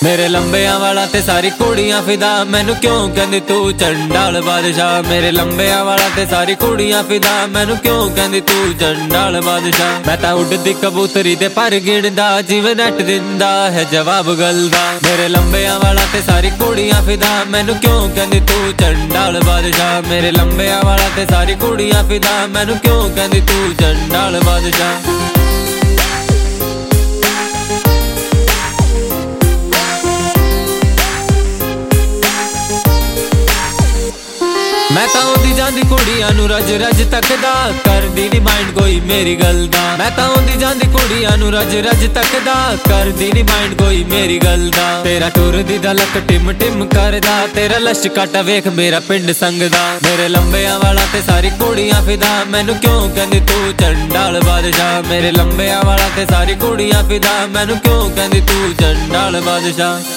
मेरे लंबिया वाला ते सारी कुड़ियां फिदा, मैनू क्यों कहंदी तू चंडाल बादशाह। मेरे लंबिया वाला ते सारी कुड़ियां फिदा, मैनू क्यों कहंदी तू चंडाल बादशाह। मैं तां उड़दी कबूतरी ते पर गिणदा, जिवें नट दिंदा है जवाब गल दा। मेरे लंबिया वाला ते सारी कुड़ियां फिदा, मैनू क्यों कहंदी तू चंडाल बादशाह। मेरे लंबिया वाला ते सारी कुड़ियां फिदा, मैनू क्यों कहंदी तू चंडाल बादशाह। मैं तां ओंदी जांदी कुड़ियां नू रज रज तकदा, करदी नी माइंड कोई मेरी गल दा। मैं तां ओंदी जांदी कुड़ियां नू रज रज तकदा, करदी नी माइंड कोई मेरी गल दा। तेरा टुरदी दा लक टिम टिम करदा, तेरा लश काटा वेख मेरा पिंड संगदा। मेरे लंबिया वाला ते सारी कुड़ियां फिदा, मैनू क्यों कहंदी तू चंडाल बादशाह। मेरे लंबिया वाला ते सारी कुड़ियां फिदा, मैनू क्यों कहंदी तू चंडाल बादशाह।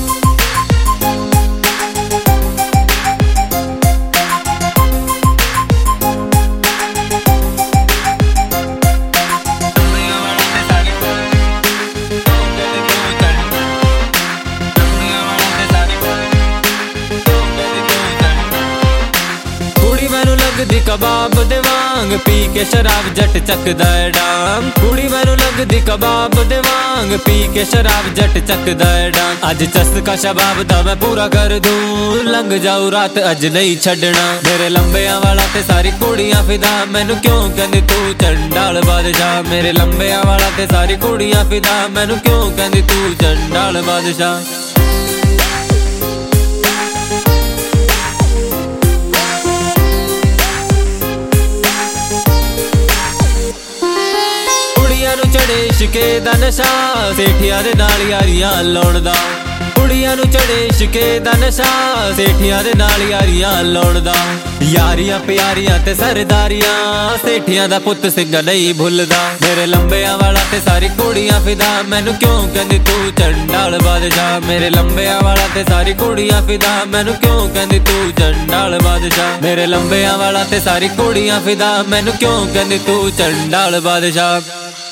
लगदी कबाब दे वांग, पी के शराब जट चकदा है डांग। कुड़ी मैनू लगदी कबाब दे वांग, पी के शराब जट चकदा है डांग। अज चस्का शबाब दा मैं पूरा कर दूं, लंघ जाऊ रात अज नहीं छड्डना। मेरे लंबिया वाला ते सारी कुड़ियां फिदा, मैनू क्यों कहंदी तू चंडाल बादशाह। मेरे लंबिया वाला ते सारी कुड़ियां फिदा, मैनू क्यों कहंदी तू चंडाल बादशाह। चढ़े इश्के दा नशा, सेठिया दे नाल यारियां लाउण दा। कुड़ियां नू चढ़े इश्के दा नशा, सेठिया दे नाल यारियां लाउण दा। यारियां प्यारियां ते सरदारियां, सेठियां दा पुत सिंगा नहीं भुलदा। मेरे लंबिया वाला ते सारी कुड़ियां फिदा, मैनू क्यों कहंदी तू चंडाल बादशाह। मेरे लंबिया वाला ते सारी कुड़ियां फिदा, मैनू क्यों कहंदी तू चंडाल बादशाह। मेरे लंबिया वाला ते सारी कुड़ियां फिदा, मैनू क्यों कहंदी तू चंडाल बादशाह।